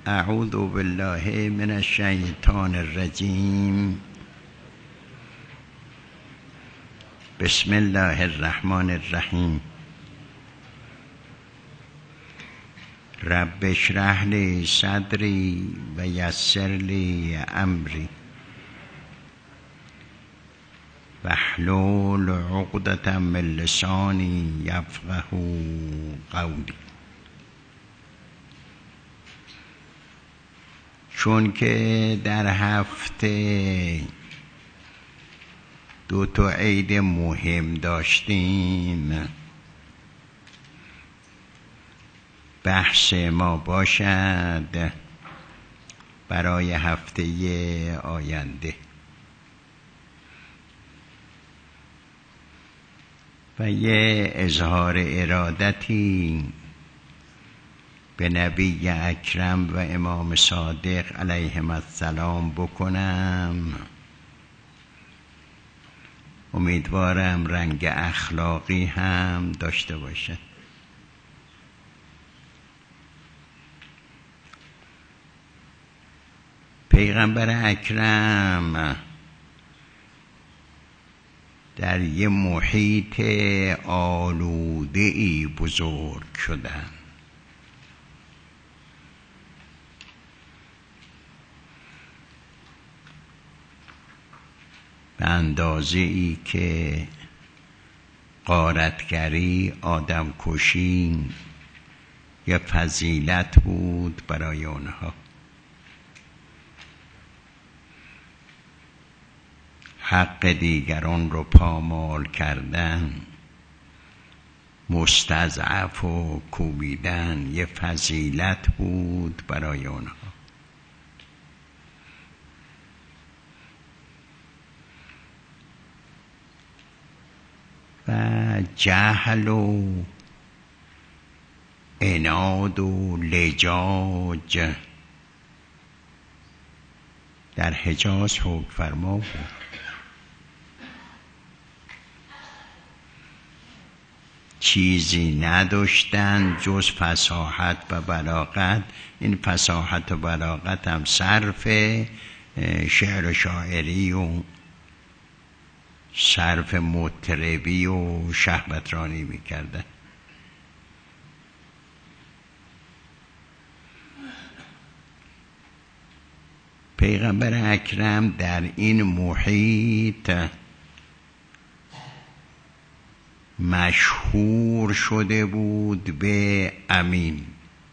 اعوذ بالله من الشیطان الرجیم. بسم الله الرحمن الرحیم. رب اشرح لی صدری و یسر لی امری واحلل عقدة من لسانی یفقهوا قولی. چون که در هفته 2 عید مهم داشتیم، بحث ما باشد برای هفته آینده و یه اظهار ارادتی به نبی اکرم و امام صادق علیهم السلام بکنم. امیدوارم رنگ اخلاقی هم داشته باشه. پیغمبر اکرم در یه محیط آلوده‌ای بزرگ شدن. به اندازه‌ای که غارتگری، آدم کشی یه فضیلت بود برای اونها. حق دیگران رو پامال کردن، مستضعف و کوبیدن یه فضیلت بود برای اونها. و جهل و عناد و لجاج در حجاز حکم فرما بود. چیزی نداشتن جز فصاحت و بلاغت. این فصاحت و بلاغت هم صرف شعر و شاعری و صرف مطربی و شهوترانی میکردن. پیغمبر اکرم در این محیط مشهور شده بود به امین.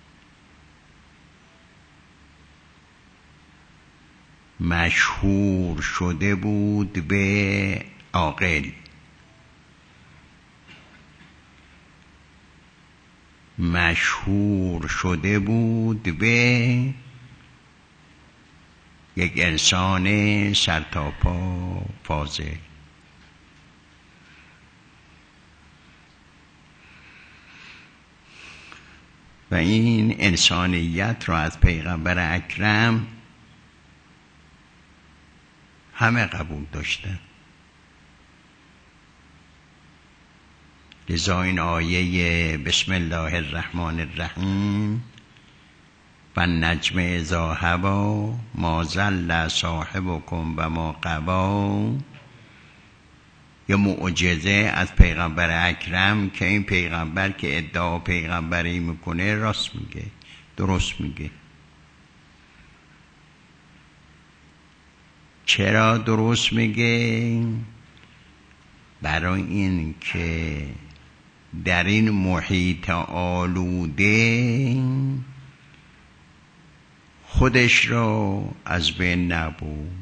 مشهور شده بود به عاقل. مشهور شده بود به یک انسان سرتاپا فاضل. و این انسانیت را از پیغمبر اکرم همه قبول داشتن. لذا این آیه بسم الله الرحمن الرحیم و النجم اذا هوی ما ضل صاحبکم و ما غوی یه معجزه از پیغمبر اکرم که این پیغمبر که ادعا پیغمبری میکنه راست میگه، درست میگه. چرا درست میگه؟ برای این که در این محیط آلوده خودش را از بین نبود.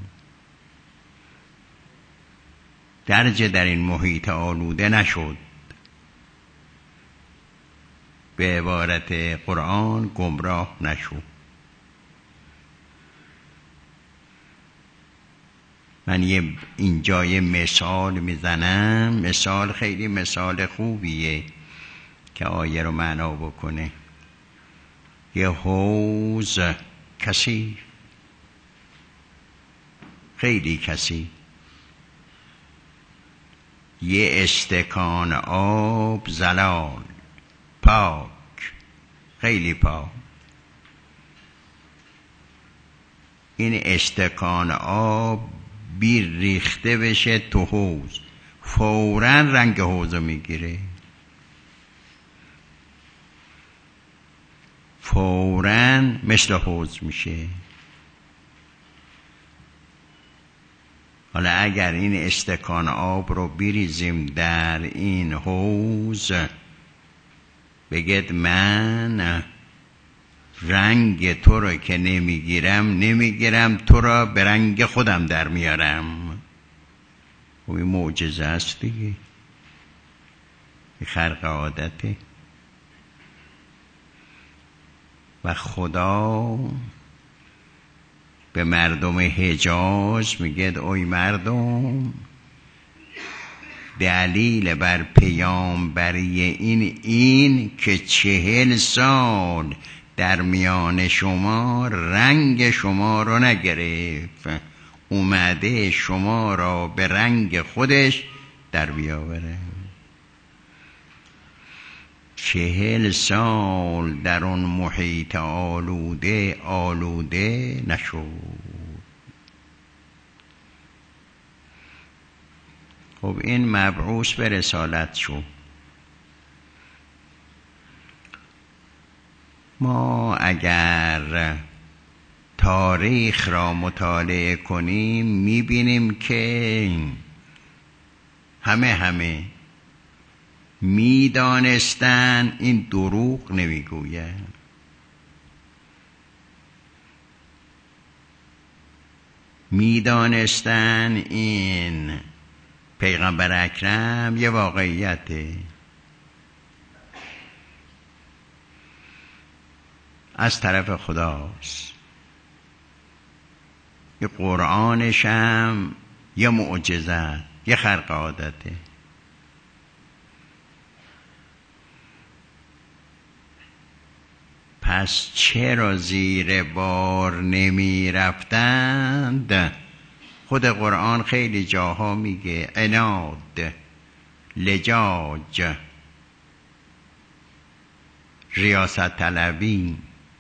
درجه در این محیط آلوده نشد. به عبارت قرآن گمراه نشد. من اینجا یه مثال میزنم. مثال خیلی مثال خوبیه که آیه رو معنا بکنه. یه حوض کثیف، خیلی کثیف، یه استکان آب زلال، پاک، خیلی پاک. این استکان آب ریخته بشه تو حوض، فوراً رنگ حوضو میگیره، فوراً مثل حوض میشه. حالا اگر این استکان آب رو بریزیم در این حوض، بگید من رنگ تو رو که نمیگیرم تو را به رنگ خودم در میارم. و این معجزه است دیگه، این خرق عادته. و خدا به مردم حجاز میگه اوی مردم، دلیل بر پیامبری این که 40 سال در میان شما رنگ شما رو نگرفت، اومده شما را به رنگ خودش در بیاوره. 40 سال در اون محیط آلوده نشد. خب این مبعوث به رسالت شد. ما اگر تاریخ را مطالعه کنیم میبینیم که همه میدانستن این دروغ نمیگوید. میدانستن این پیغمبر اکرم یه واقعیته، از طرف خداست، یه قرآنش هم یه معجزه، یه خرق عادته. پس چرا زیر بار نمی رفتند؟ خود قرآن خیلی جاها میگه عناد، لجاج، ریاست طلبی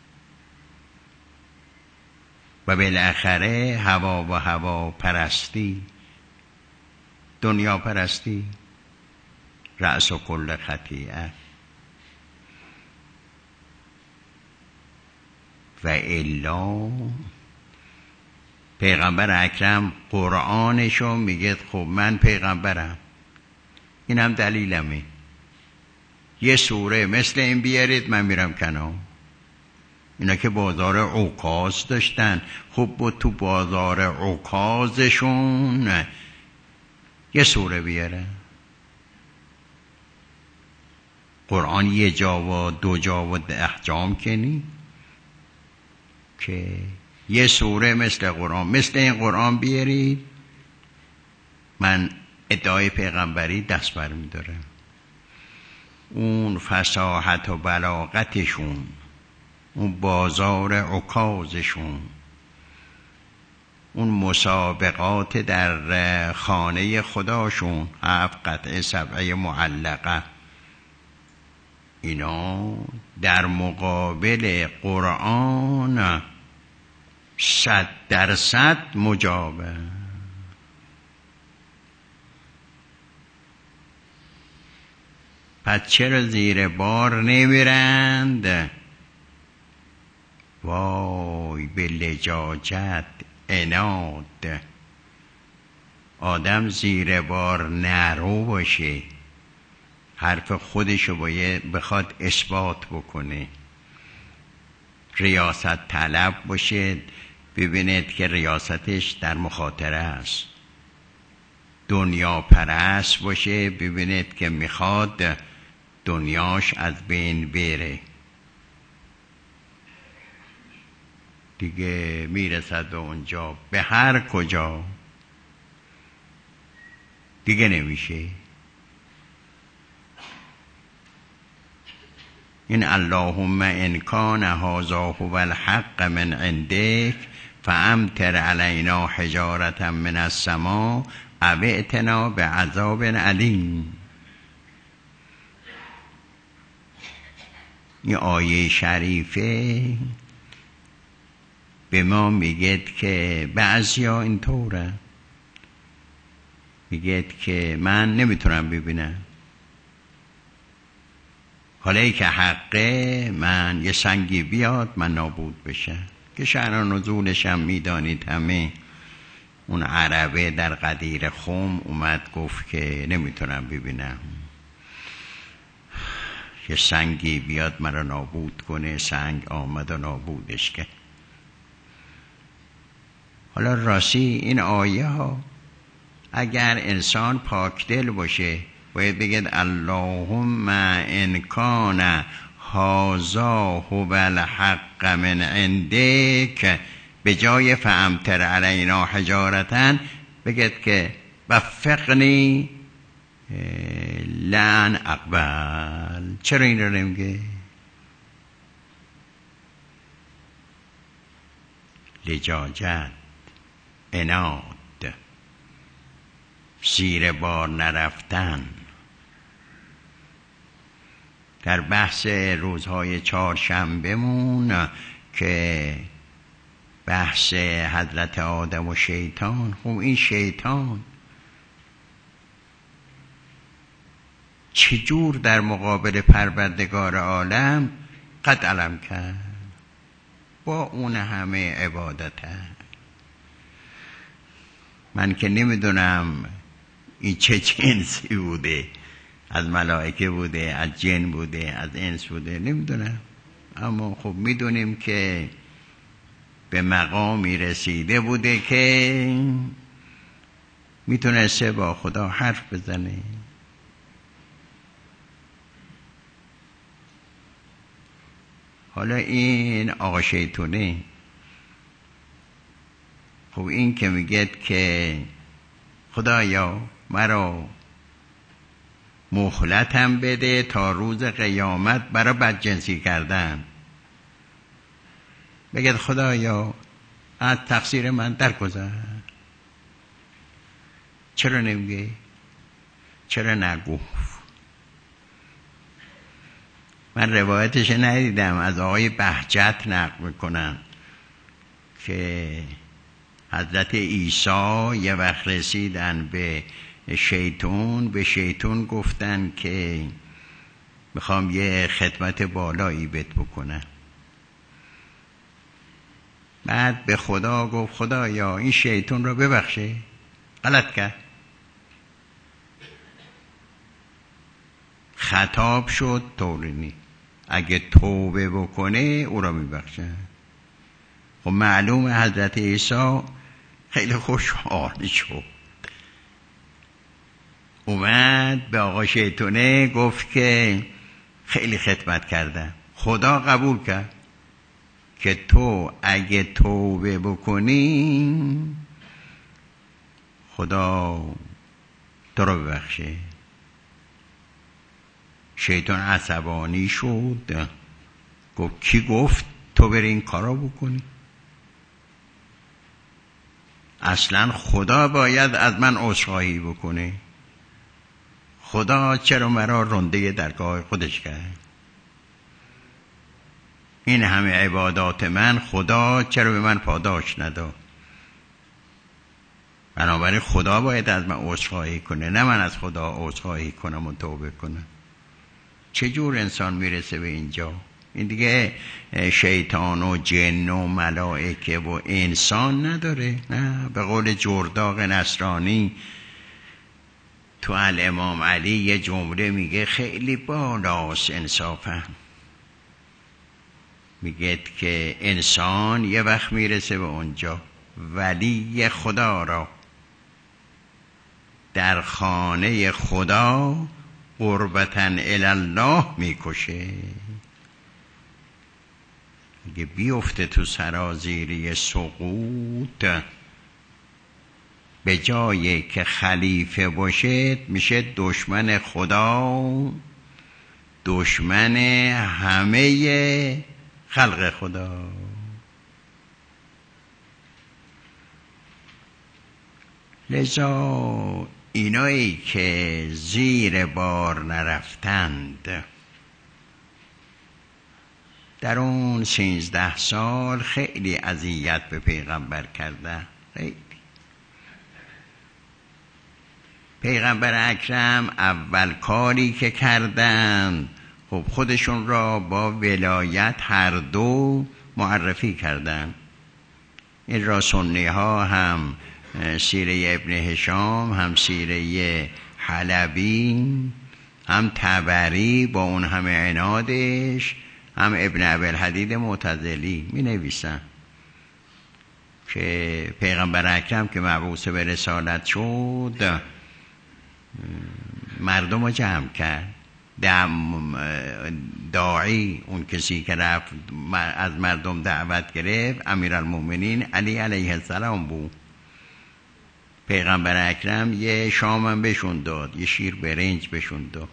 و بالاخره هوا پرستی، دنیا پرستی، رأس و کل خطیئه. و الا پیغمبر اکرم قرآنشو میگه خب من پیغمبرم، اینم دلیلمه، یه سوره مثل این بیارید من میرم کنار. اینا که بازار عکاز داشتن، خب با تو بازار عکازشون یه سوره بیاره. قرآن یه جا و 2 جا و 10 جام کنی که یه سوره مثل این قرآن بیارید، من ادعای پیغمبری دست برمی‌دارم. اون فصاحت و بلاغتشون، اون بازار عکازشون، اون مسابقات در خانه خداشون، 7 قطعه 7 معلقه، اینا در مقابل قرآن 100% مجابه. پس چرا زیر بار نمیرند؟ وای به لجاجت، عناد. آدم زیر بار نرو باشه، حرف خودشو باید بخواد اثبات بکنه، ریاست طلب باشه، ببینید که ریاستش در مخاطره است، دنیا پرست باشه، ببینید که میخواد دنیاش از بین بره، دیگه میرسد به اونجا، به هر کجا دیگه نمیشه. این اللهم ان کان هذا هو الحق من عندك فامطر علینا حجارة من السماء او ائتنا بعذاب علیم. این آیه شریفه به ما میگید که بعضیا اینطوره، میگید که من نمیتونم ببینم، حالا ای که حقه من یه سنگی بیاد من نابود بشم، که شأن نزولش هم میدانید همه. اون عربه در قدیر خم اومد گفت که نمیتونم ببینم، یه سنگی بیاد مرا نابود کنه. سنگ آمد و نابودش کرد. حالا راستی این آیه ها اگر انسان پاک دل باشه باید بگید اللهم ان کان هذا هو الحق من عندک، به جای فامطر علینا حجارة بگید که وفقنی لن اقبل. چرا این رو نمیگه؟ لجاجت، عناد، زیر بار نرفتن. در بحث روزهای چهارشنبهمون که بحث حضرت آدم و شیطان، خب این شیطان چجور در مقابل پروردگار عالم قد علم کرد با اون همه عبادت. من که نمیدونم این چه جنسی بوده، از ملائکه بوده، از جن بوده، از انس بوده، نمیدونم، اما خب میدونیم که به مقامی رسیده بوده که میتونسته با خدا حرف بزنه. حالا این آقا شیطونه، خب این که میگید که خدایا مرا مهلتم بده تا روز قیامت برای بدجنسی کردن، بگید خدایا از تقصیر من درگذر. چرا نمیگه؟ چرا نگفت؟ من روایتش ندیدم، از آقای بهجت نقل میکنن که حضرت عیسی یه وقت رسیدن به شیطون گفتن که میخوام یه خدمت بالایی بهت بکنم. بعد به خدا گفت خدایا این شیطان رو ببخشه، غلط کرد، خطاب شد طورینی، اگه توبه بکنه او را میبخشه. خب معلوم حضرت عیسی خیلی خوشحال شد، اومد به آقا شیطونه گفت که خیلی خدمت کردم، خدا قبول کرد که تو اگه توبه بکنی خدا تو رو ببخشه. شیطان عصبانی شد، گفت کی گفت تو بری این کارا بکنی؟ اصلا خدا باید از من عذرخواهی بکنه، خدا چرا مرا رنده درگاه خودش کرد؟ این همه عبادات من خدا چرا به من پاداش نداد؟ بنابراین خدا باید از من عذرخواهی کنه، نه من از خدا عذرخواهی کنم و توبه کنم. چجور انسان میرسه به اینجا؟ این دیگه شیطان و جن و ملائکه و انسان نداره. نه، به قول جرداق نصرانی تو الامام علی یه جمله میگه خیلی بالاست انصافا، میگه که انسان یه وقت میرسه به اونجا ولی خدا را در خانه خدا قربتاً الله میکشه. اگه بیفته تو سرازیری سقوط، به جایی که خلیفه باشه میشه دشمن خدا، دشمن همه خلق خدا. لذا اینایی که زیر بار نرفتند در اون 13 سال خیلی اذیت به پیغمبر کردن. خیلی. پیغمبر اکرم اول کاری که کردن خب خودشون را با ولایت هر دو معرفی کردن. این را سنی ها هم سیره ابن هشام، هم سیره حلبی، هم طبری با اون همه عنادش، هم ابن ابی‌الحدید معتزلی می نویسن که پیغمبر اکرم که مبعوث به رسالت شد مردم رو جمع کرد. داعی، اون کسی که رفت از مردم دعوت گرفت، امیرالمومنین علی علیه السلام بود. پیغمبر اکرم یه شامم بهشون داد، یه شیر برنج بهشون داد.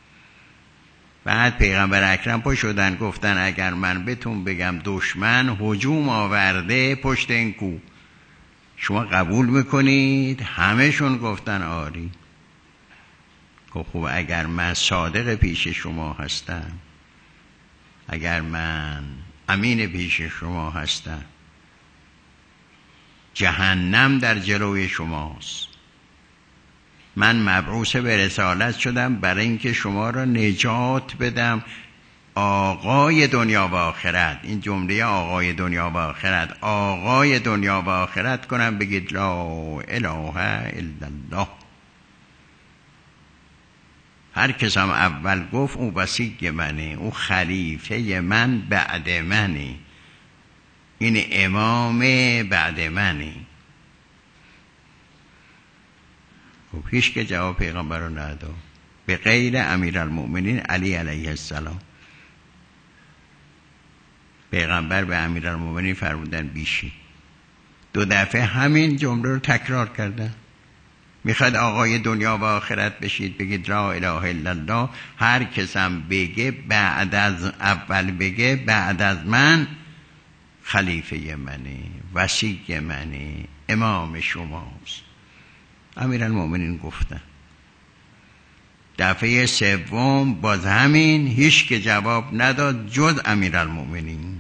بعد پیغمبر اکرم پا شدن گفتن اگر من بهتون بگم دشمن هجوم آورده پشت این کو، شما قبول میکنید؟ همهشون گفتن آری. خب اگر من صادق پیش شما هستم، اگر من امین پیش شما هستم، جهنم در جلوی شماست. من مبعوث به رسالت شدم برای اینکه شما را نجات بدم. آقای دنیا و آخرت، این جمله آقای دنیا و آخرت، آقای دنیا و آخرت کنم، بگید لا اله الا الله. هر کس هم اول گفت اون وصی منه، اون خلیفه من بعد منه، این امام بعد منه. خب هیچ که جواب پیغمبر رو نداد به غیر امیرالمومنین علی علیه السلام. پیغمبر به امیرالمومنین فرمودن بیشی. 2 دفعه همین جمله رو تکرار کردن. میخواد آقای دنیا و آخرت بشید، بگید لا اله الا الله. هر کسم بگه بعد از اول بگه بعد از من خلیفه منه، وصی منه، امام شماست. امیرالمومنین گفتن. دفعه سوم باز همین، هیچ که جواب نداد جز امیرالمومنین.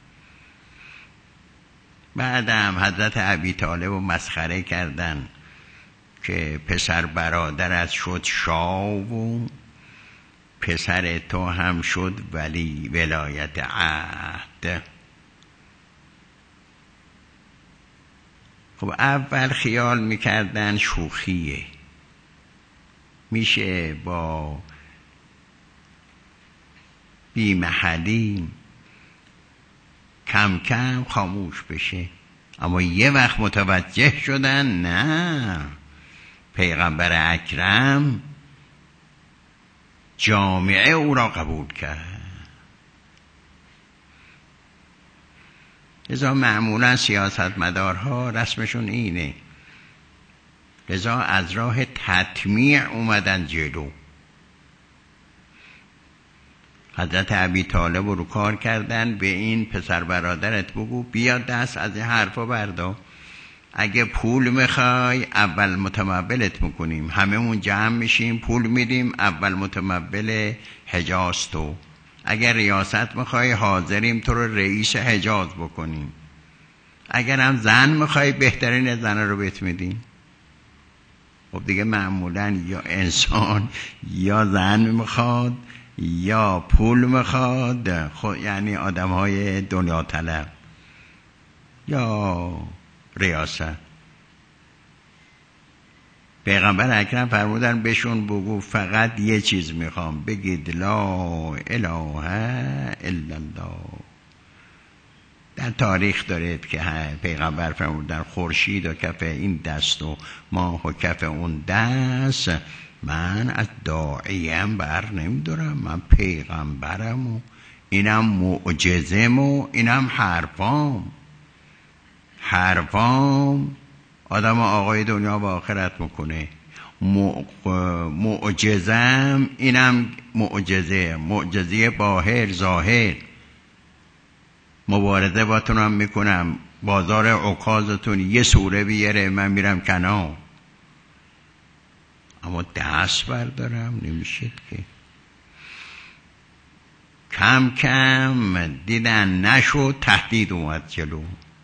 بعدم حضرت ابی طالب رو مسخره کردن که پسر برادرت شد شاه و پسر تو هم شد ولی ولایت عهد. خب اول خیال میکردن شوخیه، میشه با بی محلی کم کم خاموش بشه. اما یه وقت متوجه شدن نه، پیغمبر اکرم جامعه او را قبول کرد. لذا معمولا سیاستمدارها رسمشون اینه، لذا از راه تطمیع اومدن جلو. حضرت ابی طالب رو کار کردن، به این پسر برادرت بگو بیا دست از این حرفا بردار. اگه پول میخوای اول متمولت میکنیم، هممون جمع میشیم پول میدیم، اول متمول حجاز تو. اگر ریاست میخوای حاضریم تو رو رئیس حجاز بکنیم. اگر هم زن میخوای بهترین زن رو بهت میدیم. خب دیگه معمولا یا انسان یا زن میخواد یا پول میخواد، خب یعنی آدم های دنیا طلب یا ریاست. پیغمبر اکرم فرمودن بهشون بگو فقط یه چیز میخوام، بگید لا اله الا الله. در تاریخ دارید که پیغمبر فرمودن خورشید و کف این دست و ماه و کف اون دست، من از داعیم بر نمیدارم، من پیغمبرم و اینم معجزم و اینم حرفام آدم آقای دنیا و آخرت میکنه. معجزم اینم معجزه باهر ظاهر. مبارزه باتونم میکنم، بازار عکازتون یه سوره بیاره من میرم کنار، اما دست بردارم نمیشه که. کم کم دیدن نشد، تهدید اومد جلو.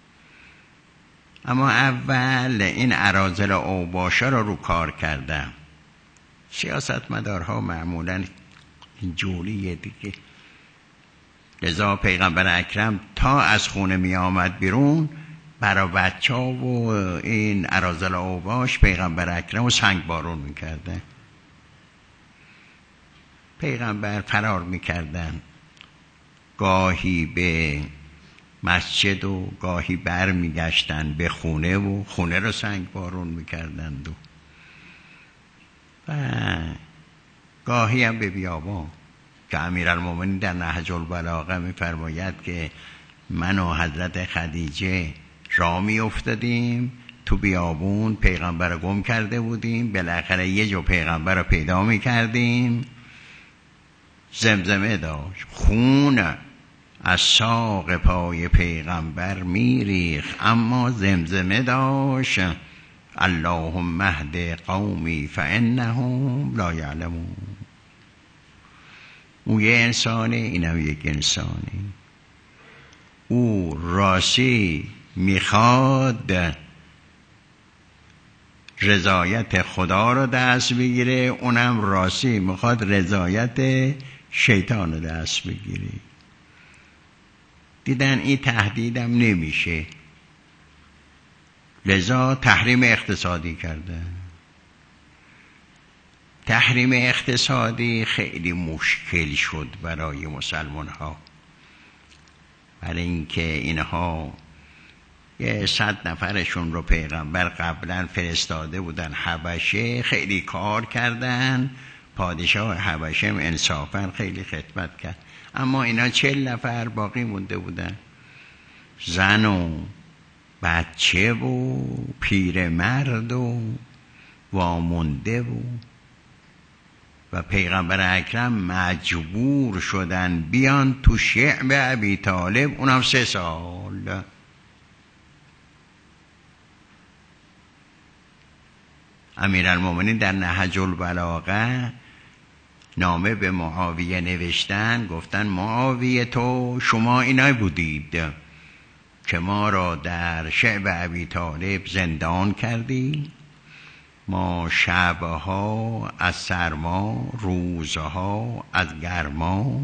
اما اول این اراذل اوباشه رو کار کردم. سیاستمدارها معمولا اینجوریه دیگه. لذا پیغمبر اکرم تا از خونه می آمد بیرون، برای بچه ها و این اراذل اوباش پیغمبر اکرم رو سنگ بارون می کردن. پیغمبر فرار می کردن، گاهی به مسجد و گاهی بر می گشتن به خونه و خونه رو سنگ بارون می کردن و گاهی هم به بیابان که امیرالمومنین در نهج البلاغه می فرماید که من و حضرت خدیجه راه می افتادیم تو بیابون، پیغمبر رو گم کرده بودیم، بالاخره یه جو پیغمبر رو پیدا می کردیم، زمزمه داشت، خون از ساق پای پیغمبر می ریخت، اما زمزمه داشت اللهم اهد قومی فانهم لا یعلمون. او یه انسانه، اینم یک انسانه. او راستی میخواد رضایت خدا رو دست بگیره، اونم راستی میخواد رضایت شیطان رو دست بگیره. دیدن این تهدیدم نمیشه، لذا تحریم اقتصادی کرده. تحریم اقتصادی خیلی مشکل شد برای مسلمان ها، برای اینکه اینها 100 نفرشون رو پیغمبر قبلا فرستاده بودن حبشه، خیلی کار کردن، پادشاه حبشه انصافا خیلی خدمت کرد، اما اینا 40 نفر باقی مونده بودن، زن و بچه و پیرمرد و وامونده و پیغمبر اکرم مجبور شدن بیان تو شعب ابی طالب، اونم 3 سال. امیرالمومنین در نهج البلاغه نامه به معاویه نوشتن، گفتن معاویه تو شما اینای بودید که ما را در شعب ابی طالب زندان کردی، ما شبها از سرما، روزها از گرما،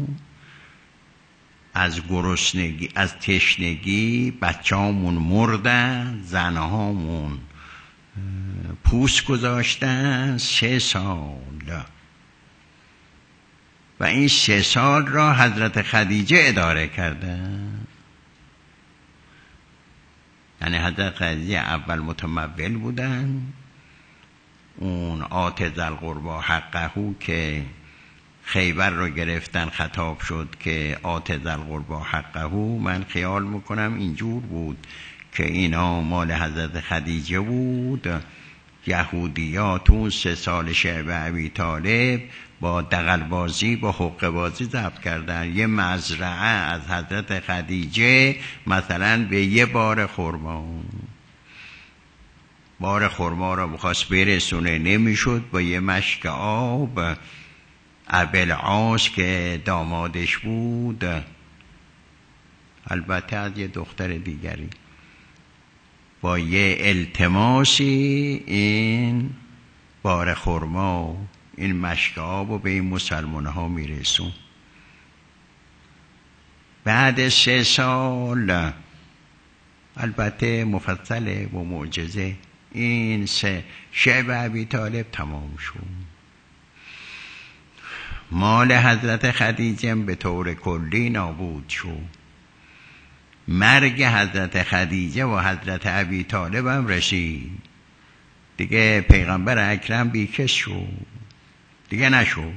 از گرسنگی، از تشنگی بچه‌هامون مردن، زنهامون پوست گذاشتن 3 سال و این 3 سال را حضرت خدیجه اداره کردن. یعنی حضرت خدیجه اول متمول بودن، اون آت ذی القربی حقه که خیبر رو گرفتن خطاب شد که آت ذی القربی حقه، من خیال میکنم اینجور بود که اینا مال حضرت خدیجه بود. یهودیات اون 3 سال شعب ابی طالب با دغل‌بازی با حقه‌بازی ضبط کردن. یه مزرعه از حضرت خدیجه مثلا به یه بار خرما رو بخواست برسونه، نمیشد، با یه مشک آب ابوالعاص که دامادش بود، البته از یه دختر دیگری، با یه التماسی این بار خرما، این مشک آب رو به این مسلمان ها میرسون. بعد 3 سال البته مفصله و معجزه، این شعب ابی طالب تمام شد. مال حضرت خدیجه به طور کلی نابود شد. مرگ حضرت خدیجه و حضرت ابی طالب هم رسید، دیگه پیغمبر اکرم بیکس شد، دیگه نشد.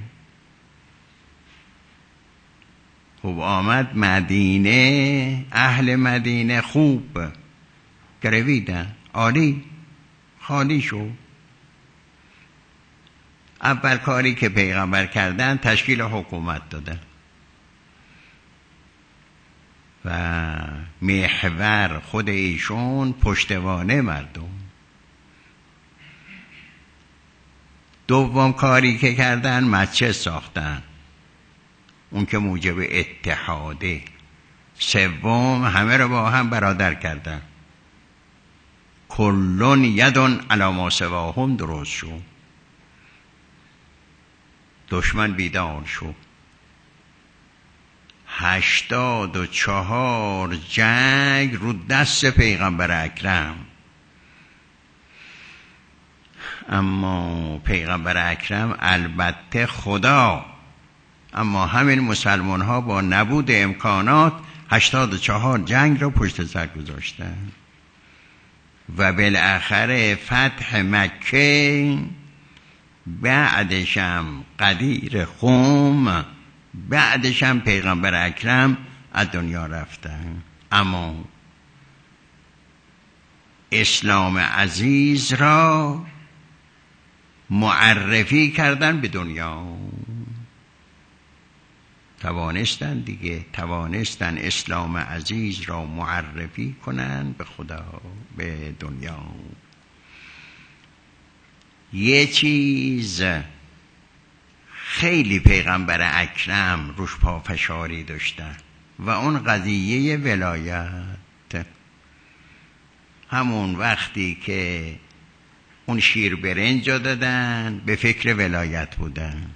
خب آمد مدینه، اهل مدینه خوب گرویدن، عالی، خالی شد. اول کاری که پیغمبر کردن تشکیل حکومت دادن و محور خود ایشون پشتوانه مردم. دوم کاری که کردن مسجد ساختن، اون که موجب اتحاده. سوم همه رو با هم برادر کردن. کلون یدون علی ما سواهم درست شو. دشمن بیدار شو. 84 جنگ رو دست پیغمبر اکرم، اما پیغمبر اکرم البته خدا، اما همین مسلمان ها با نبود امکانات 84 جنگ را پشت سر گذاشتن و بالاخره فتح مکه، بعدشم قدیر قوم، بعدشم پیغمبر اکرم از دنیا رفتن. اما اسلام عزیز را معرفی کردن به دنیا. توانستن دیگه، توانستن اسلام عزیز را معرفی کنن به خدا، به دنیا. یه چیز خیلی پیغمبر اکرم روش پافشاری داشتن و اون قضیه ولایت. همون وقتی که اون شیر برنج را دادن به فکر ولایت بودن.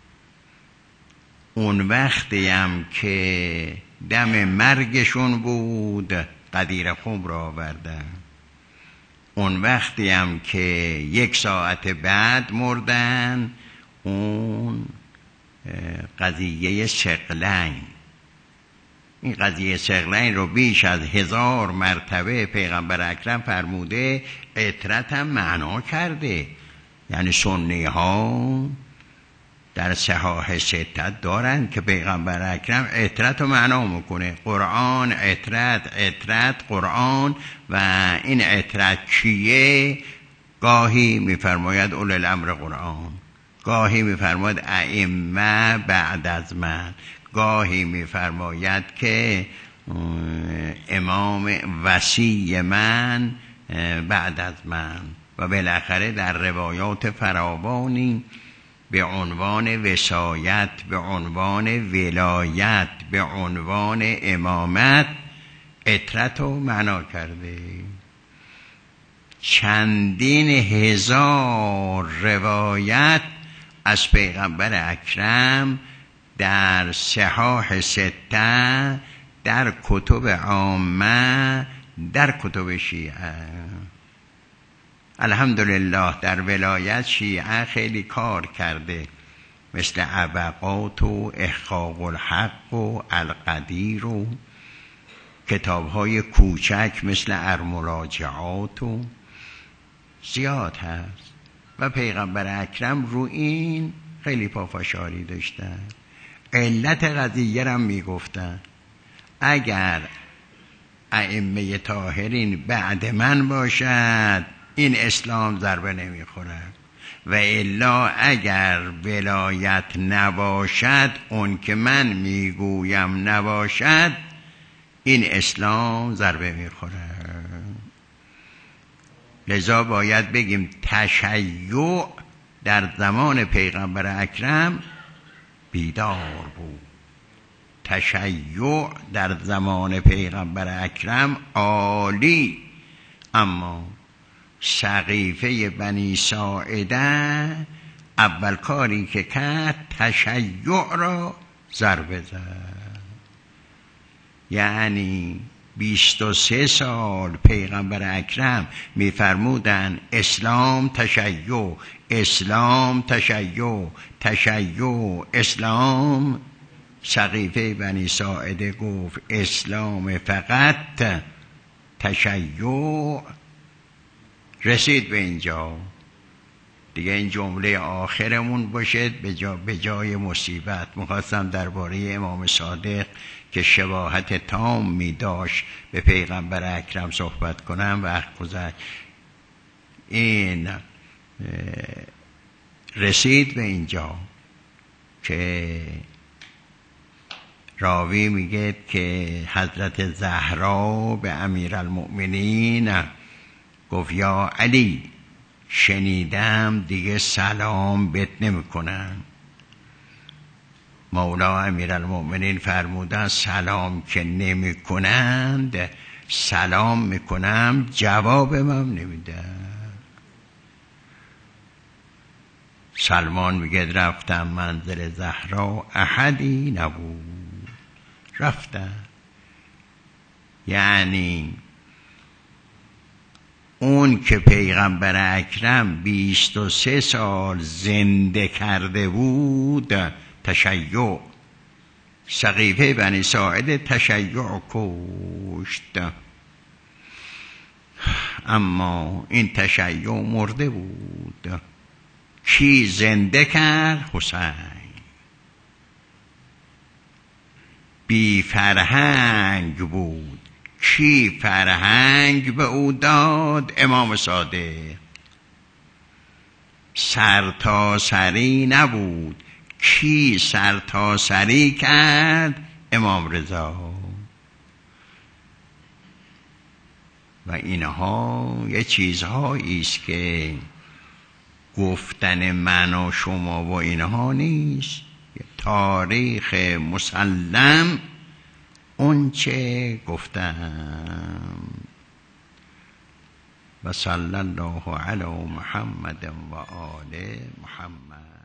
اون وقتی هم که دم مرگشون بود قدیر قوم را آوردن. اون وقتی هم که 1 ساعت بعد مردن، اون قضیه ثقلین، این قضیه ثقلین رو بیش از 1000 مرتبه پیغمبر اکرم فرموده، عترت هم معنا کرده. یعنی سنی ها در صحاح ستت دارن که پیغمبر اکرم عترت رو معنا میکنه. قرآن عترت، عترت قرآن. و این عترت چیه؟ گاهی میفرماید اول الامر قرآن، گاهی میفرماید ائمه بعد از من، گاهی میفرماید که امام وصی من بعد از من. و بالاخره در روایات فراوانی به عنوان وصایت، به عنوان ولایت، به عنوان امامت عترت رو معنا کرده. چندین هزار روایت از پیغمبر اکرم در صحاح سته، در کتب عامه، در کتب شیعه. الحمدلله در ولایت شیعه خیلی کار کرده، مثل عبقات و احقاق الحق و القدیر و کتاب‌های کوچک مثل المراجعات و زیاد هست. و پیغمبر اکرم رو این خیلی پافشاری داشتن. علت قضیه را میگفتن اگر ائمه طاهرین بعد من باشد این اسلام ضربه نمیخوره، و الا اگر ولایت نباشد، اون که من میگویم نباشد، این اسلام ضربه میخوره. لذا باید بگیم تشیع در زمان پیغمبر اکرم بیدار بود. تشیع در زمان پیغمبر اکرم عالی. اما سقیفه بنی ساعده اول کاری که کرد تشیع را ضربه زد. یعنی 23 سال پیغمبر اکرم میفرمودن اسلام تشیع، اسلام تشیع، تشیع اسلام. سقیفه بنی ساعده گفت اسلام فقط، تشیع. رسید به اینجا دیگه. این جمله آخرمون باشه به جای مصیبت. میخواستم درباره امام صادق که شباهت تام می داشت به پیغمبر اکرم صحبت کنم، وقت گذشت. این رسید به اینجا که راوی میگه که حضرت زهرا به امیرالمؤمنین گفت یا علی، شنیدم دیگه سلام بهت نمیکنن. مولا امیرالمؤمنین فرمودن سلام که نمی کنند سلام میکنم جوابم هم نمیدن. سلمان میگه رفتم منزل زهرا احدی نبود. رفتم یعنی اون که پیغمبر اکرم 23 سال زنده کرده بود تشیع، سقیفه بنی ساعد تشیع کشت، اما این تشیع مرده بود. کی زنده کرد؟ حسین. بی فرهنگ بود، کی فرهنگ به او داد؟ امام صادق. سرتاسری نبود، کی سرتاسری کرد؟ امام رضا. و اینها یه چیزهایی است که گفتن من و شما و اینها نیست، تاریخ مسلم اون چه گفتم. و صلی الله علی محمد و آل محمد.